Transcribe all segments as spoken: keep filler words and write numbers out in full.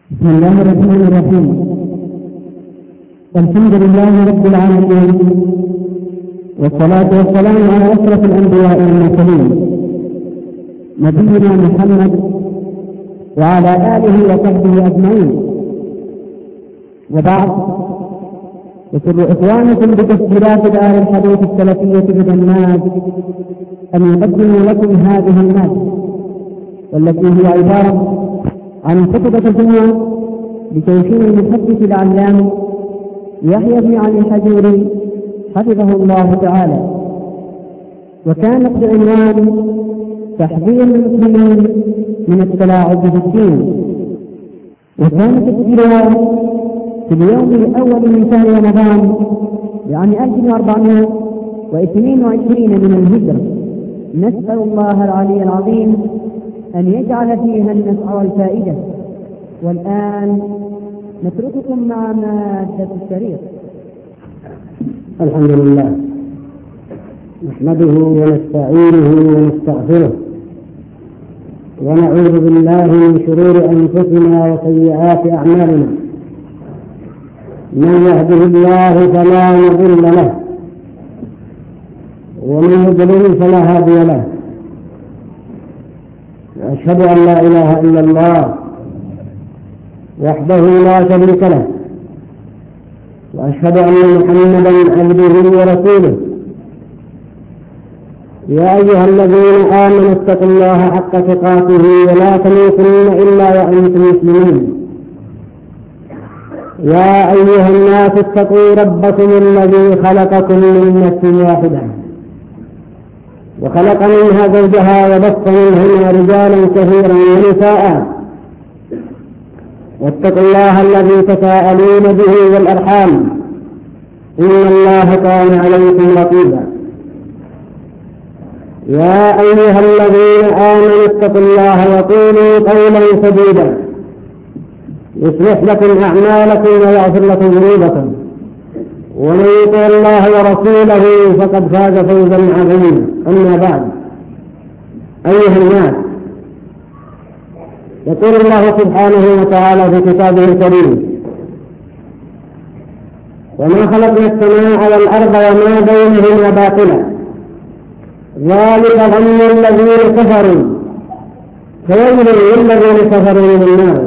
بسم الله الرحمن الرحيم. الحمد لله رب العالمين، والصلاة والسلام على أشرف الأنبياء والمرسلين نبينا محمد وعلى آله وصحبه أجمعين. وبعد، يسر إخوانكم بتسجيلات دار الحديث السلفية بجنات أن يقدموا لكم هذه المادة، والتي هي عبارة عن خطبة الجمعة لتوحيد المحدث العلام يحيى بن علي الحجوري حفظه الله تعالى، وكانت بعنوان تحذير المسلمين من التلاعب بالدين. وكانت تسجيلها في اليوم الأول من شهر رمضان لعام ألف وأربعمائة واثنين وعشرين من الهجرة. نسأل الله العلي العظيم أن يجعل فيها النفع والفائدة. والآن نترككم مع مادة الشريط. الحمد لله، نحمده ونستعينه ونستغفره، ونعوذ بالله من شرور أنفسنا وسيئات أعمالنا. من يهده الله فلا مضل له، ومن يضلل فلا هادي له. أشهد أن لا إله إلا الله وحده لا شريك له، وأشهد أن محمدا عبده ورسوله. يا أيها الذين آمنوا اتقوا الله حق تقاته ولا تموتن إلا وأنتم مسلمون. يا أيها الناس اتقوا ربكم الذي خلقكم من نفس واحدة وخلق منها زوجها وبث منهما رجالا كثيرا ونساء، واتقوا الله الذي تساءلون به والأرحام، إن الله كان عليكم رقيبا. يا أيها الذين آمنوا اتقوا الله وقولوا قولا سديدا يصلح لكم أعمالكم ويغفر لكم ذنوبكم، ومن يطع الله ورسوله فقد فاز فوزا عظيما. أما بعد، أيها الناس، يقول الله سبحانه وتعالى في كتابه الكريم: وما خلقنا السماء والأرض وما بينهما باطلا ذلك ظن الذين كفروا فويل للذين كفروا من النار.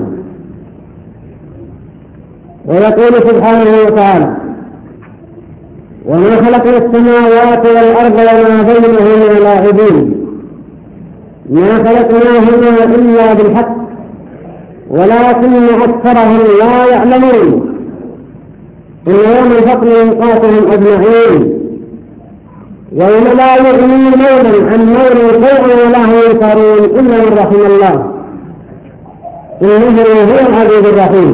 ويقول سبحانه وتعالى: وما خلقنا السماوات والأرض وما بينهما لاعبين ما خلقناهما إلا بالحق ولكن أكثرهم لا يعلمون. إن يوم الفصل ميقاتهم أجمعين، يوم لا يغني مولا عن مول شيئا ولا هم ينصرون إلا من رحم الله، إنه هو العزيز الرحيم.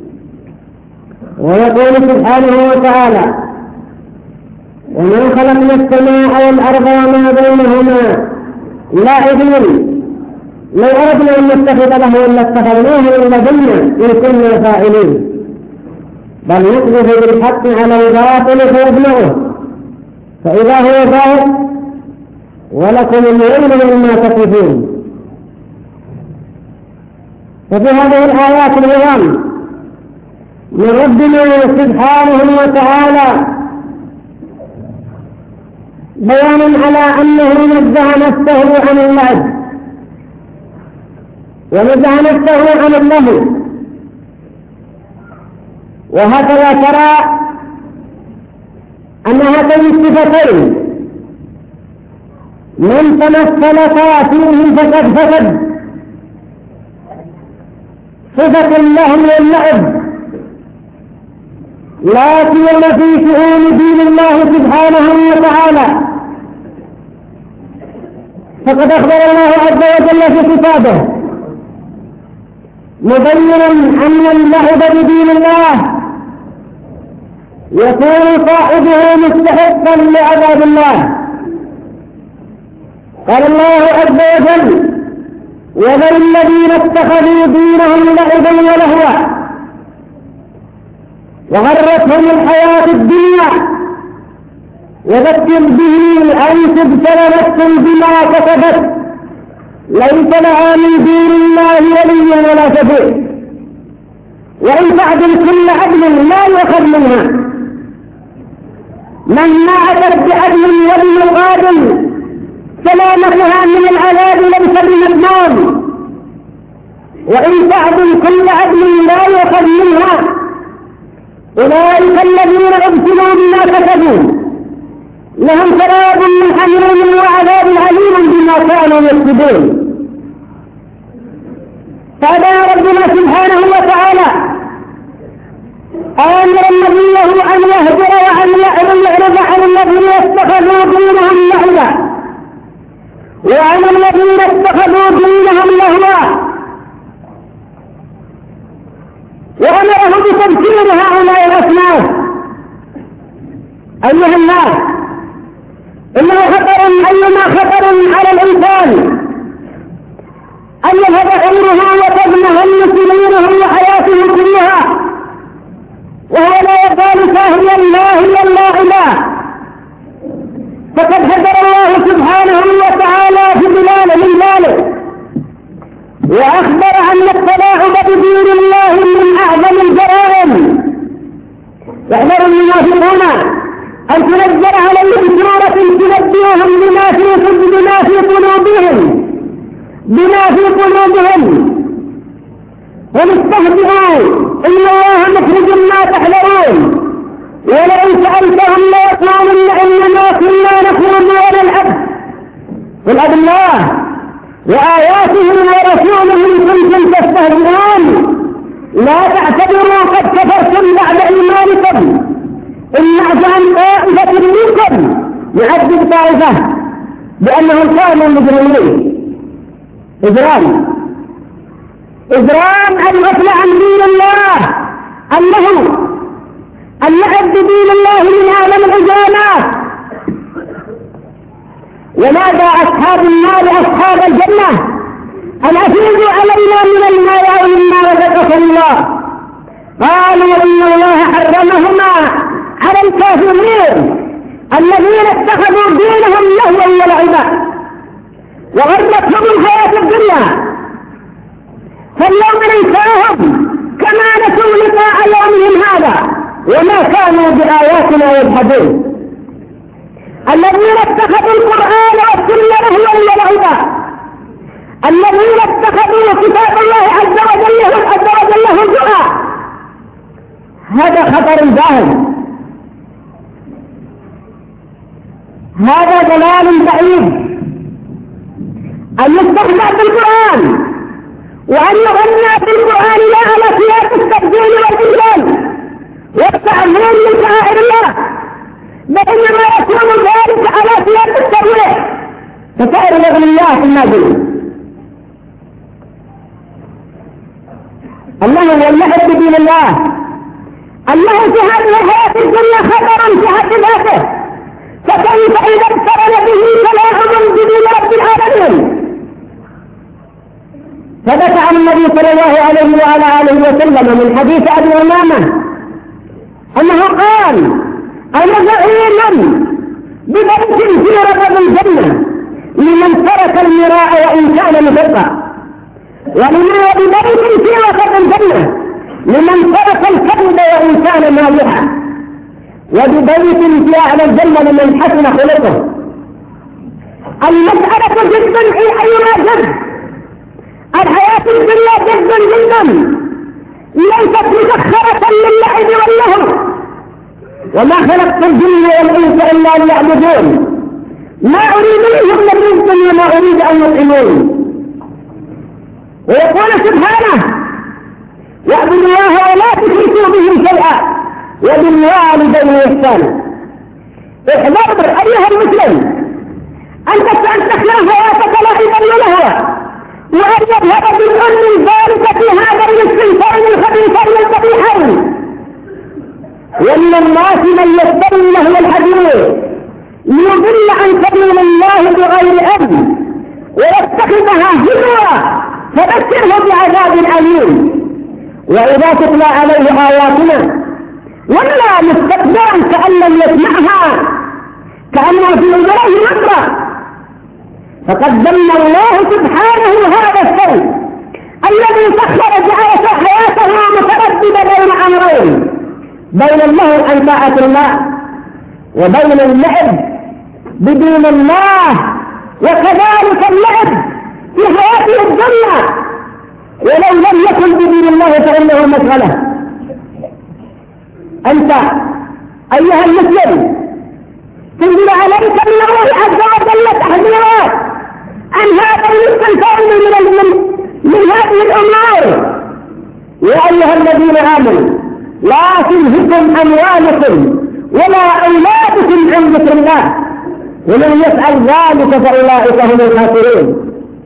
ويقول سبحانه وتعالى: وما خلقنا السماء والأرض وما بينهما لاعبين لو أردنا أن نتخذ له لاتخذناه من لدنا إن كنا فاعلين، بل نقذف بالحق على الباطل فيبلغه فإذا هو زاهق ولكم الويل مما تصفون. ففي هذه الآيات العظام من ربنا سبحانه وتعالى بيان على أنه نزه نفسه عن اللعب ونزه نفسه عن اللهو. وهكذا ترى أن هاتين الصفتين من تمثلتا فيه فقد فسد. صفة اللهو واللعب لا سيما في شؤون دين الله سبحانه وتعالى، فقد أخبر الله عز وجل في كتابه مبينا أن اللعب بدين الله يكون صاحبه مستحقا لعذاب الله. قال الله عز وجل: وذل الذين اتخذوا دينهم لعبا ولهوا وغرتهم الحياة الدنيا وذكر به أن تبتل نفس بما كسبت ليس لها من دون الله ولي ولا شفيع. وإن تعدل كل عدل لا يؤخذ منها. من أتت بعدل ولم يقادل سلامتها من العذاب ليس بمضمون، وإن تعدل كل عدل لا يؤخذ منها. أولئك الذين ابتلوا بما كسبوا لهم شراب من حميم وعذاب أليم بما كانوا يكسبون. فدعا ربنا سبحانه وتعالى آمرا نبيه أن يهجر وأن يعرض عن الذين اتخذوا دينهم لعبا وعن الذين اتخذوا دينهم لهوا، وأمره بتذكير هؤلاء الأصناف. أيها الناس، إنه خطر أيما خطر على الإنسان أن يذهب عمره وتضمهن سنينه وحياته كلها وهو لا يزال ساهيا لاهيا لاعبا. فقد حذر الله سبحانه وتعالى في بلال من ذلك، وأخبر أن التلاعب بدين الله من أعظم الجرائم. يحذر المنافقون أن تنزل عليهم سورة تنبئهم بما في بما في قلوبهم بما في قلوبهم هم استهزئوا إن الله مخرج ما تحذرون، ولئن سألتهم ليقولن إنما كنا نخوض ونلعب. قل أب الله وآياته ورسوله كنتم تستهزئون لا تعتبروا قد كفرتم بعد إيمانكم، إن نعفو عن طائفة منكم نعذب طائفة بأنهم كانوا مجرمين. إجرام إجرام أن يطلع عن دين الله، أنه أن يعد دين الله من أعلم الإجرامات. ونادى أصحاب النار أصحاب الجنة أن أفيضوا علينا من الماء مما رزقكم الله، قالوا إن الله حرمهما على الكافرين الذين اتخذوا دينهم لهوا ولعبا وغرتهم الحياة الدنيا، فاليوم ننساهم كما نسوا لقاء يومهم هذا وما كانوا بآياتنا يجحدون. الذين اتخذوا القرآن والسنة لهوا ولعبا، الذين اتخذوا كتاب الله عز وجل عز وجل هزوا، هذا خطر باهظ، هذا ضلال بعيد. أن يستخدم بالقرآن وأن يغنى بالقرآن لا على سياق التبديل والإجلال والتعظيم من شعائر الله، بل إنما يكون ذلك على سياق الترويح كسائر الأغنياء النازلة. الله واللعب بدين الله، الله في هذه الحياة الدنيا خطر في حد ذاته، فكيف إذا اقترن به تلاعب بدين رب العالمين. ثبت عن النبي صلى الله عليه وعلى آله وسلم من حديث أبي أمامة أنه قال: أنا زعيم ببيت في ربض الجنة لمن ترك المراء وإن كان مبرا، ولما ببيت في وسط الجنة لمن ترك الكذب وإن كان مالحا، وببيت في أعلى الجنة لمن حسن خلقه. المسألة جدا أيها جد، الحياة الدنيا جدا جدا ليست مسخرة للعب واللهو، وما خلقت الجن والإنس إلا ليعبدون ما أريد منهم من رزق وما أريد أن يطعمون. ويقول سبحانه: واعبدوا الله ولا تشركوا به شيئا وبالوالدين إحسانا. احذر أيها المسلم أن تستخدم حياتك لعبا ولهوا، وأن يذهب بالأمر ذلك في هذا الاستنسان الخبيثين القبيحين. ومن الناس من يستوي له الحديث ليضل عن سبيل الله بغير علم ويتخذها هزوا فبشره بعذاب أليم. وإذا تتلى عليه آياتنا ولا مستكبرا كأن لم يسمعها كأنه في أذنيه نقرا. فقد ذم الله سبحانه هذا الشيء الذي سخر جعل حياته مترددا بين اللهو عن طاعة الله وبين اللعب بدين الله، وكذلك اللعب في حياته الدنيا، ولو لم يكن بدين الله فإنه مشغلة. أنت أيها المسلم تنزل عليك من الله عز وجل تحذيرات عن هذا الملك الكامل من من هذه الأمور. يا أيها الذين آمنوا لا تلهكم أموالكم ولا أولادكم عن ذكر الله ومن يفعل ذلك فأولئك هم الخاسرون.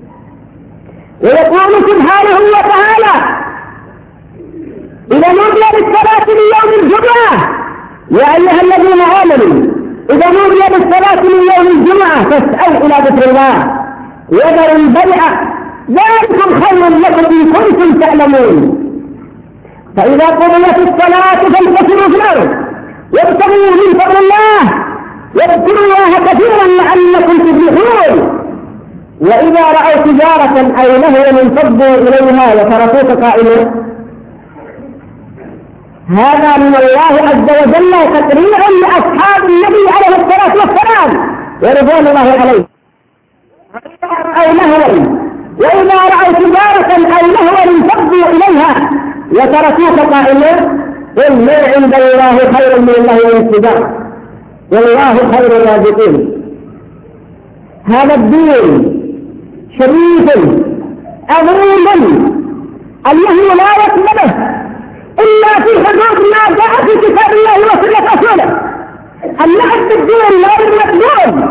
ويقول سبحانه وتعالى إذا نودي للصلاة من يوم الجمعة يا أيها الذين آمنوا إذا نودي للصلاة من يوم الجمعة فاسعوا إلى ذكر الله وذروا البيع ذلكم خير لكم إن كنتم تعلمون. فإذا قضيت الصلاة فانتشروا في الأرض وابتغوا من فضل الله واذكروا الله كثيرا لعلكم تفلحون. وإذا رأوا تجارة أو لهوا انفضوا إليها وتركوك قائما. هذا من الله عز وجل تقريع لأصحاب النبي عليه الصلاة والسلام ورضوان الله عليه. وإذا رأوا لهوا وإذا رأوا تجارة أو لهوا انفضوا إليها وتركوك قائما. قل ما عند الله خير من الله والتجارة والله خير الرازقين. هذا الدين شريف عظيم الله لا يقبله إلا في حدود ما جاء في كتاب الله وسنة رسوله. اللعب بالدين لا يمقبول.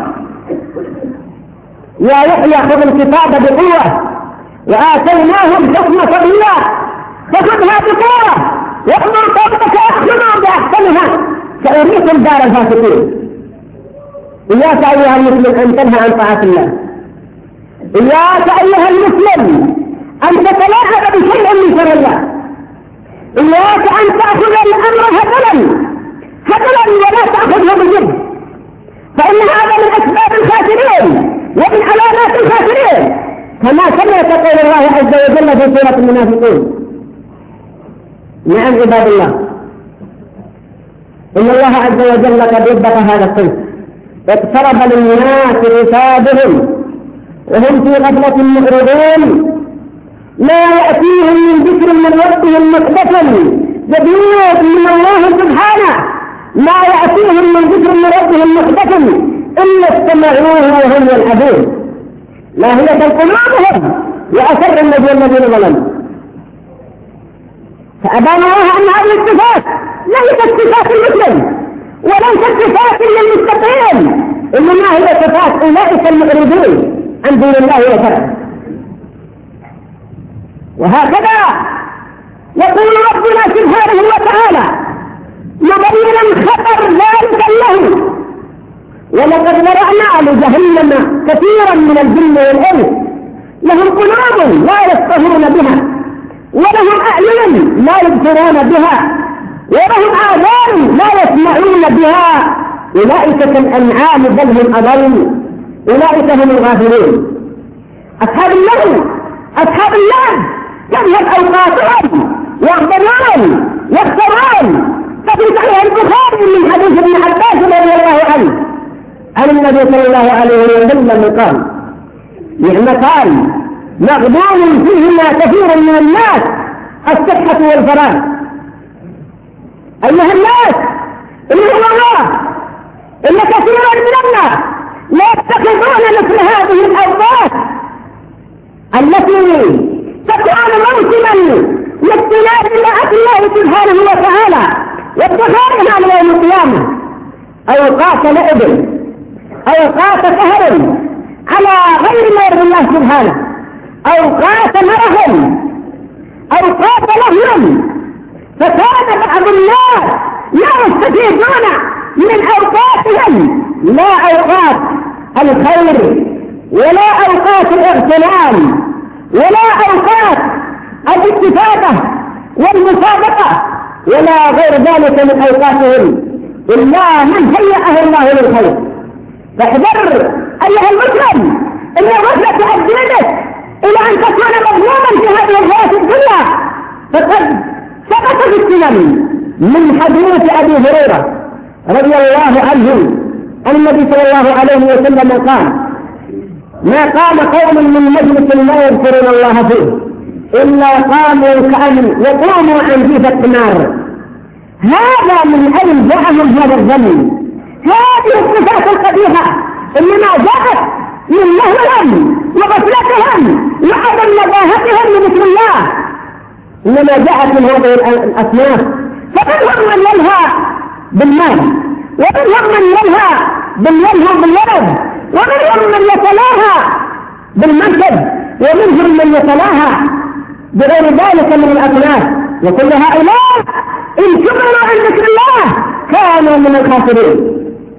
يا يحيى خذ الكتاب بقوة وآتيناه الحكم صبيا فخذها بقوة وأمر قومك يأخذوا بأحسنها سأريكم دار الفاسقين. إياك أيها المسلم أن تنهى عن طاعة الله. إياك أيها المسلم أن تتلاعب بشيء من شر الله. إياك أن تأخذ الأمر هزلا هزلا ولا تأخذه بجد، فإن هذا من أسباب الخاسرين ومن علامات الخاسرين كما سمعت قول الله عز وجل في سورة المنافقين. نعم عباد الله، إن الله عز وجل قد يبقى هذا الصنف. اقترب للناس حسابهم وهم في غفلة معرضون، لا يأتيهم من ذكر من ربهم محدث جديد من الله سبحانه، لا يأتيهم من ذكر من ربهم محدث إلا استمعوه وهم يلعبون لاهية قلوبهم وأسر الذين ظلموا. فأبان الله أن هذه الصفات ليست صفات المسلم وليست صفات للمتقين، إنما هي صفات أولئك المعرضون عن دين الله وشرعه. وهكذا يقول ربنا سبحانه وتعالى مبينا خطر ذلك له: ولقد ذرأنا لجهنم كثيرا من الجن والإنس لهم قلوب لا يفقهون بها ولهم أعين لا يبصرون بها ولهم آذان لا يسمعون بها أولئك كالأنعام بل هم أضل أولئك هم الغافلون. أصحاب اللغو أصحاب اللعب تذهب أوقاتهم يغضبون يخسرون. ففي صحيح البخاري من حديث ابن عباس رضي الله عنه عن النبي صلى الله عليه وسلم قال: نعمتان مغبون فيهما كثير من الناس الصحة والفراغ. أيها الناس، إن الله إن كثيرا من الناس لا يتخذون مثل هذه الأوقات التي تكون موسما لاستناد طاعة الله سبحانه وتعالى وابتغاءها ليوم القيامة أوقات لعب أوقات سهر على غير ما يرضي الله سبحانه، أوقات مرح أوقات لهو. فكان بعض الناس لا يستفيدون من أوقاتهم لا أوقات الخير ولا أوقات الاغتنام ولا أوقات الاستفادة والمسابقة ولا غير ذلك من أوقاتهم إلا من هيأه الله للخير. فاحذر أيها المسلم إن الغفلة تؤديك إلى أن تكون مظلوما في هذه الحياة الدنيا، فقد سقط في السنن من حديث أبي هريرة رضي الله عنه أن النبي صلى الله عليه وسلم قال: ما قام قوم من مجلس لا يذكرون الله فيه إلا قاموا كأن يقوموا عن جيفة النار. هذا من أين جاءهم هذا الظن؟ هذه الصفات القبيحة إنما جاءت من مهلهم وغفلتهم وعدم نباهتهم لذكر الله، إنما جاءت من هذه الأصناف. فمنهم من ينهى بالمال، ومنهم من ينهى بالينهى بالولد، ومنهم من يتلاهى بالمنكب، ومنهم من يتلاهى بغير ذلك من الأصناف. وكل هؤلاء إن كبروا عن ذكر الله كانوا من الخاسرين.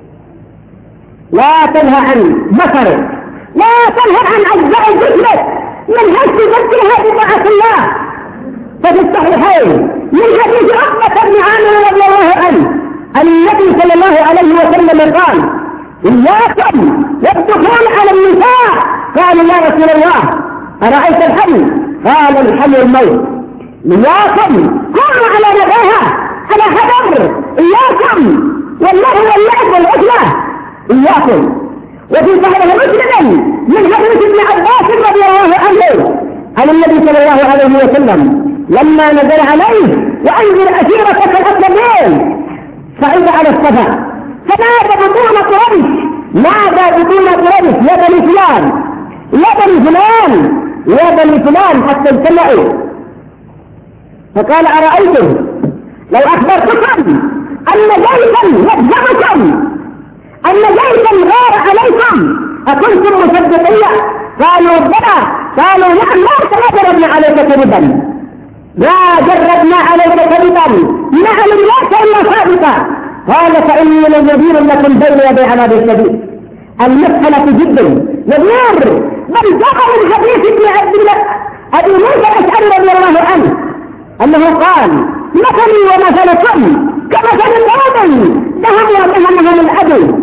لا تنهى عن بصرك، لا تنهى عن أجزاء جسمك من حيث تذكرها بطاعة الله. ففي الصحيحين من حديث عقبة بن عامر رضي الله عنه أن النبي صلى الله عليه وسلم قال: إياكم والدخول على النساء. قالوا: يا رسول الله أرأيت الحمل؟ قال: الحمل الموت. إياكم كونوا على نباهة على حذر، إياكم والله واللعب والعزلة، إياكم. وفي صحيح مسلم من حديث ابن عباس رضي الله عنه عن النبي صلى الله عليه وسلم لما نزل عليه: وأنزل أسيرتك الأقدمين، صعد على الصفا فنادى بطون قريش، نادى بطون قريش: يا بني فلان، يا بني فلان، يا بني فلان، حتى اجتمعوا. فقال: أرأيتم لو أخبرتكم أن جيشا يفزعكم، أن جيشا غار عليكم، أكنتم مصدقين؟ قالوا: بلى. قالوا: نعم، ما جربنا عليك كذبا، ما جربنا عليك كذبا، ما علمناك إلا صادقا. قال: فإني لنذير لكم بين يدي عذاب شديد. المسألة جدا نذير، بل جاء من حديث ابن عبد الله أبي موسى الأشعري رضي الله عنه أنه قال: مثلي ومثلكم كمثل قوم دهموا دهمهم العدو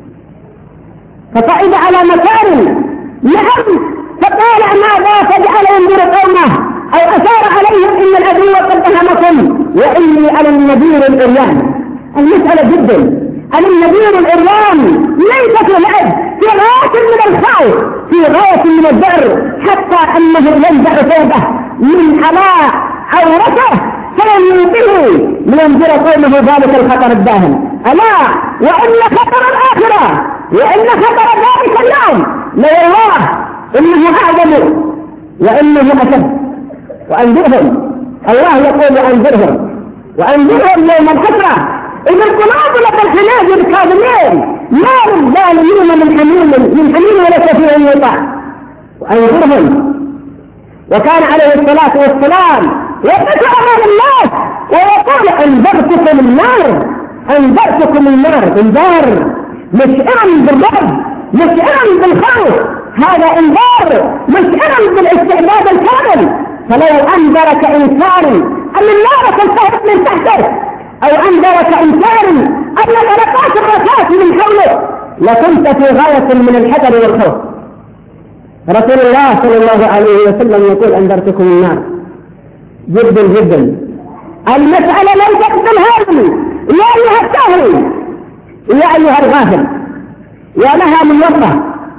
فصعد على مكان نعم، فقال: ماذا فجعل ينذر قومه أو أشار عليهم إن العدو قد دهمكم وإني على النذير العريان. المسألة جدا أن النذير العريان ليس في لعب، في غاية من الخوف، في غاية من الذعر، حتى أنه ينزع ثوبه من على عورته فيلقيه لينذر قومه ذلك الخطر الداهم. ألا وإن خطر الآخرة وإن خطر ذلك اليوم لوالله إنه أعظم وإنه أشد. وأنذرهم، الله يقول: وأنذرهم وأنذرهم يوم الحسرة إذ القلوب لدى الحناجر كاظمين ما للظالمين من حميم من حميم ولا شفيع يطاع. وأنذرهم. وكان عليه الصلاة والسلام يقف أمام الناس ويقول: أنذرتكم النار، أنذرتكم النار. انذار مشعرا بالرعب، مشعرا بالخوف، هذا انذار مشعرا بالاستعداد الكامل. فلو أنذرك إنكار أن النار تنتهك من تحتك، أو أنذرك إنكار أن الألقات الرصاص من حولك، لكنت في غاية من الحذر والخوف. رسول الله صلى الله عليه وسلم يقول: أنذرتكم النار. جدا جدا المسألة ليست بالهرم يا أيها الساهل، يا أيها الغافل، يا لها من وقت،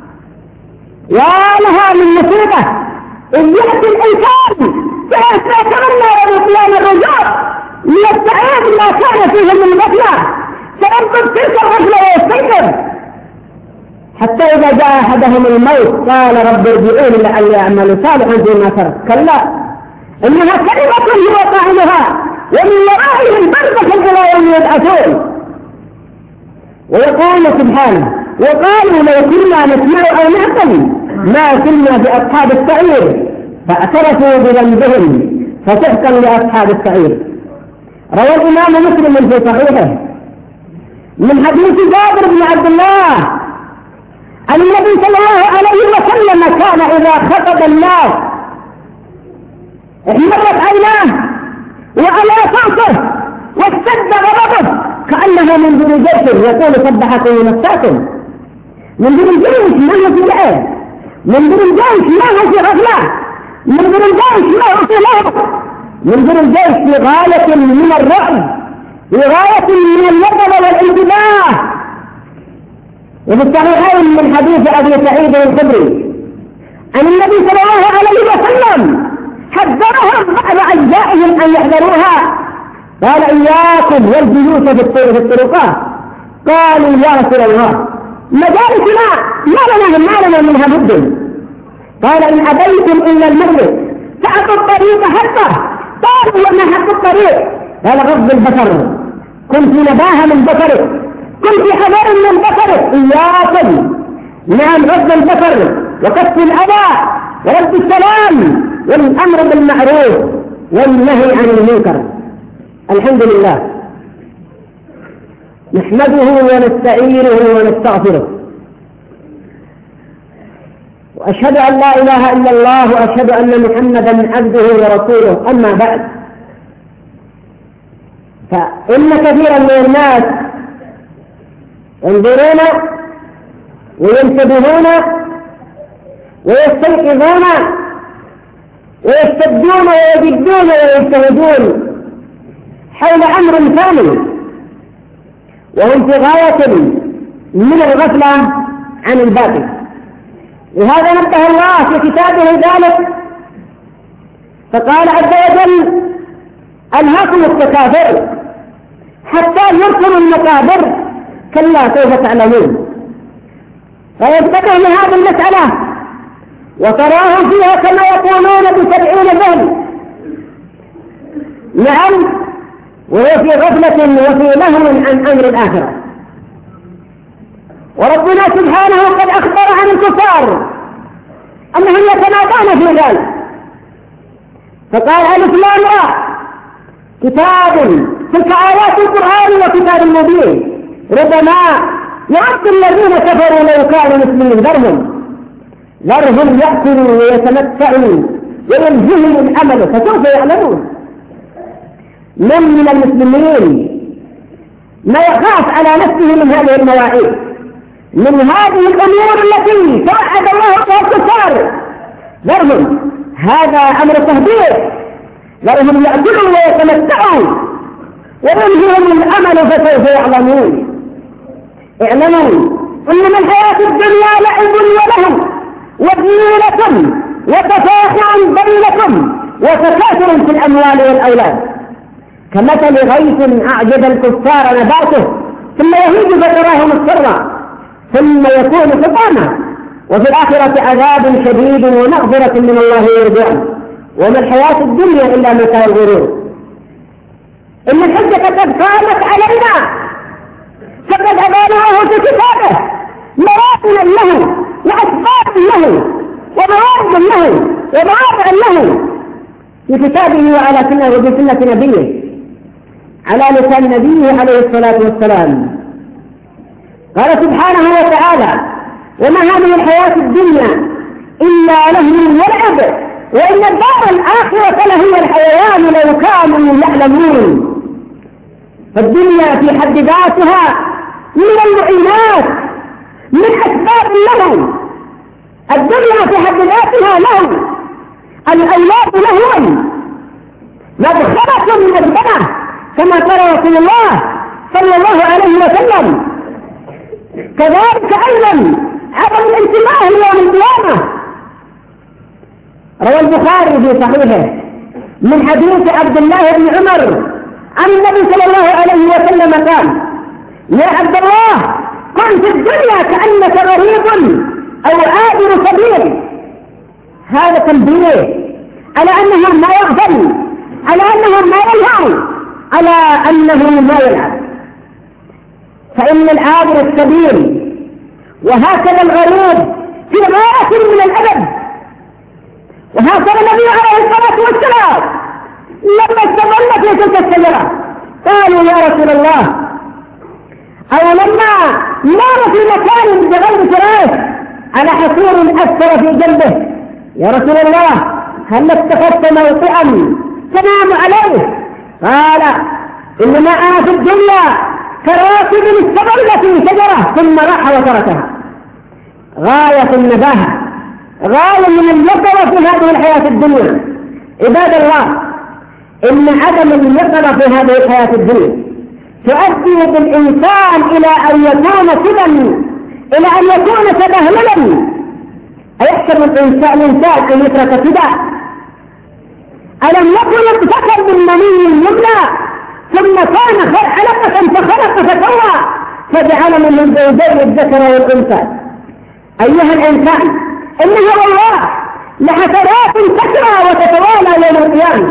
يا لها من مصيبة. إذ يأتي الإنسان سيتمنى يوم الرجوع ليستعيد ما كان فيه من غفلة، سينقذ تلك الغفلة ويستيقظ، حتى إذا جاء أحدهم الموت قال: رب ارجعوني لعلي أعمل صالحا فيما ترك. كلا، إنها كلمة هو قائلها ومن ورائهم برزخ إلى يوم يبعثون. ويقول سبحانه: وقالوا لو كنا نسمع أو نعقل ما كنا بأصحاب السعير فاعترفوا بذنبهم فسحقا لأصحاب السعير. روى الإمام مسلم في صحيحه من حديث جابر بن عبد الله أن النبي صلى الله عليه وسلم كان إذا خطب الناس احمرت عيناه وعلى صوته واشتد غضبه كأنه من دون جيش يقول: سبحكم ونساكم. من دون الجيش ما هو في لعب، من دون الجيش ما هو في غفلة، من دون الجيش ما هو في لعب، من دون الجيش في غاية من الرعب، بغاية من اليقظة والانتباه. وفي الصحيحين من حديث أبي سعيد الخدري أن النبي صلى الله عليه وسلم حذرهم بعض أجزائهم أن يحذروها، قال إياكم والجلوس في الطرقات. قالوا يا رسول الله مجالسنا ما لنا ما لنا منها بد. قال إن أبيتم إلا المجلس فأعطوا الطريق حقه. قالوا وما حق الطريق؟ قال غض البصر، كن في نباهة من بصرك، كن في حذر من بصرك. إياكم نعم غض البصر وكف الأذى ورد السلام والأمر بالمعروف والنهي عن المنكر. الحمد لله نحمده ونستعينه ونستغفره، وأشهد أن لا إله إلا الله وأشهد أن محمدا عبده ورسوله. أما بعد، فإن كثيرا من الناس ينظرون وينتبهون ويستيقظون ويستبدون ويجدون ويجتهدون حول أمر ثاني، وهم في غاية من الغفلة عن الباقي. لهذا نبه الله في كتابه ذلك فقال عز وجل ألهاكم التكاثر حتى زرتم المقابر كلا سوف تعلمون. فينتبه لهذه المسألة وتراهم فيها كما يقولون بسبعين ذهن. نعم، وهو في غفلة وفي لهو عن أمر الآخرة. وربنا سبحانه قد أخبر عن الكفار أنهم يتناقضون في ذلك، فقال ألف لام را كتاب تلك آيات القرآن وكتاب مبين ربما يعد الذين كفروا لو كانوا مسلمين ذرهم ذرهم يأكلوا ويتمتعوا ويلههم الأمل فسوف يعلمون. من من المسلمين ما يخاف على نفسه من هذه المواعيد، من هذه الأمور التي توعد الله بها الكفار، ذرهم، هذا أمر تهديد، ذرهم يأكلوا ويتمتعوا ويلههم الأمل فسوف يعلمون. اعلموا إنما الحياة الدنيا لعب ولهو وزينة وتفاخر بينكم وتكاثر في الأموال والأولاد كمثل غيث أعجب الكفار نباته ثم يهيج فتراه مصفرا ثم يكون حطاما وفي الآخرة عذاب شديد ومغفرة من الله ورضوانه وما الحياة الدنيا إلا متاع الغرور. إن الحجة قد قامت علينا فقد أباناه في كتابه مواطنا له وأسباب له ومواعظ له ومواضع له في كتابه وعلى سنة وبسنة نبيه على لسان نبيه عليه الصلاة والسلام. قال سبحانه وتعالى وما هذه الحياة الدنيا إلا لهو ولعب وإن الدار الآخرة لهي الحيوان لو كانوا يعلمون. فالدنيا في حد ذاتها من المعينات من أسباب له. الدنيا في حد ذاتها له، الأولاد لهم مدخلة من الجنة كما قال رسول الله صلى الله عليه وسلم. كذلك أيضا عدم الانتباه يوم القيامة. روى البخاري في صحيحه من حديث عبد الله بن عمر عن النبي صلى الله عليه وسلم قال يا عبد الله كن في الدنيا كأنك غريب أو عابر سبيل. هذا تنبيه على أنه ما يغفل، على أنه ما يلهى، على أنه ما يلعب. فإن العابر السبيل وهكذا الغريب في غاية من الأدب. وهكذا النبي عليه الصلاة والسلام لما استظل في تلك الشجرة قالوا يا رسول الله أولما نام في مكان بغير فراش على حصير أثر في جنبه يا رسول الله هل اتخذت موطئا تنام عليه؟ قال إنما أنا في الدنيا كراكب استظل في شجرة ثم راح وتركها. غاية النباهة، غاية من اليقظة في هذه الحياة الدنيا. عباد الله إن عدم اليقظة في هذه الحياة الدنيا تؤدي بالإنسان إلى أن يكون سدى، إلى أن يكون تبهللا. أيحسب الإنسان الإنسان أن يترك سدى؟ ألم يكن ابتكر من مني يمنى ثم كان علقة فخلق فسوى فجعل من الزوجين الذكر والأنثى. أيها الإنسان، إنه والله لحسرات تكرى وتتوالى يوم القيامة،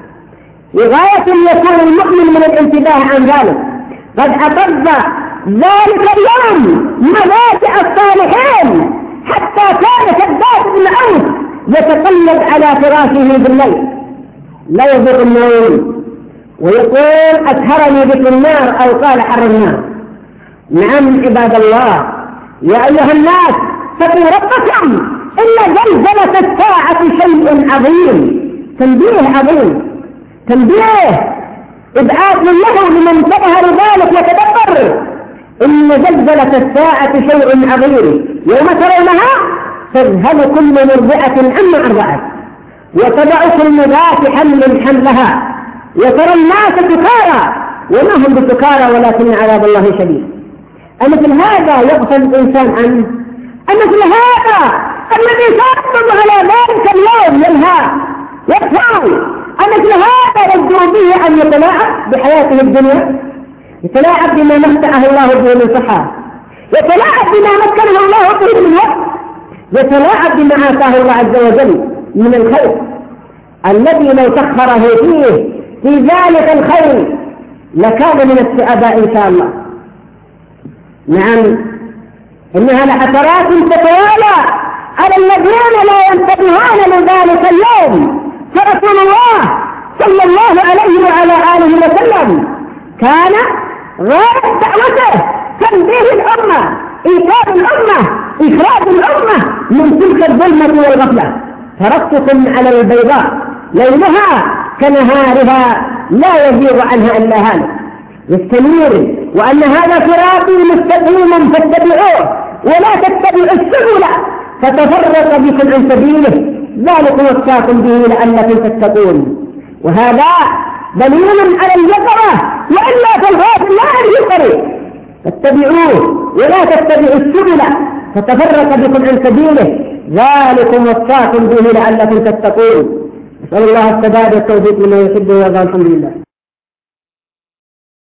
لغاية يكون المؤمن من الانتباه عن ذلك. قد أطب ذلك اليوم ملاجئ الصالحين حتى كان كذاب بن أوس يتقلب على فراشه بالليل لا يضر النوم ويقول أسهرني بك النار أو قال حر النار. نعم عباد الله، يا أيها الناس اتقوا ربكم، إن زلزلة الساعة شيء عظيم. تنبيه عظيم، تنبيه إبعاد له لمن انتبه لذلك وتدبر. إن زلزلة الساعة شيء عظيم، يوم ترونها تذهل كل مرضعة عما أرضعت وتضع كل ذات حمل حملها وترى الناس سكارى وما هم بسكارى ولكن عذاب الله شديد. أمثل هذا يغفل الإنسان عنه؟ أمثل هذا الذي سيقبض على ذلك اليوم ينهى يكفر؟ أمثل هذا يرجو به أن يتلاعب بحياته الدنيا، يتلاعب بما متعه الله به من صحة، يتلاعب بما مكنه الله به من وقت، يتلاعب بما آتاه الله عز وجل من الخير الذي لو سخره فيه في ذلك الخير لكان من السعداء إن شاء الله. نعم، إنها لحسرات تتوالى على الذين لا ينتبهون لذلك اليوم. فرسول الله صلى الله عليه وعلى آله وسلم كان غاية دعوته تنبيه الأمة، إيقاظ الأمة، إخراج الأمة من تلك الظلمة والغفلة. تركتكم على البيضاء ليلها كنهارها لا يزيغ عنها إلا هالك. يستمر وأن هذا صراطي مستقيما فاتبعوه ولا تتبعوا السبل فتفرق بكم عن سبيله ذلك وصاكم به لعلكم تتقون. وهذا دليل على اليقظة، وإلا فالغافل لا يعرف الطريق. فاتبعوه ولا تتبعوا السبل فتفرق بكم عن سبيله ذلكم وصاكم به لعلكم تتقون. نسأل الله السداد والتوفيق لما يحب ويرضى. الحمد لله.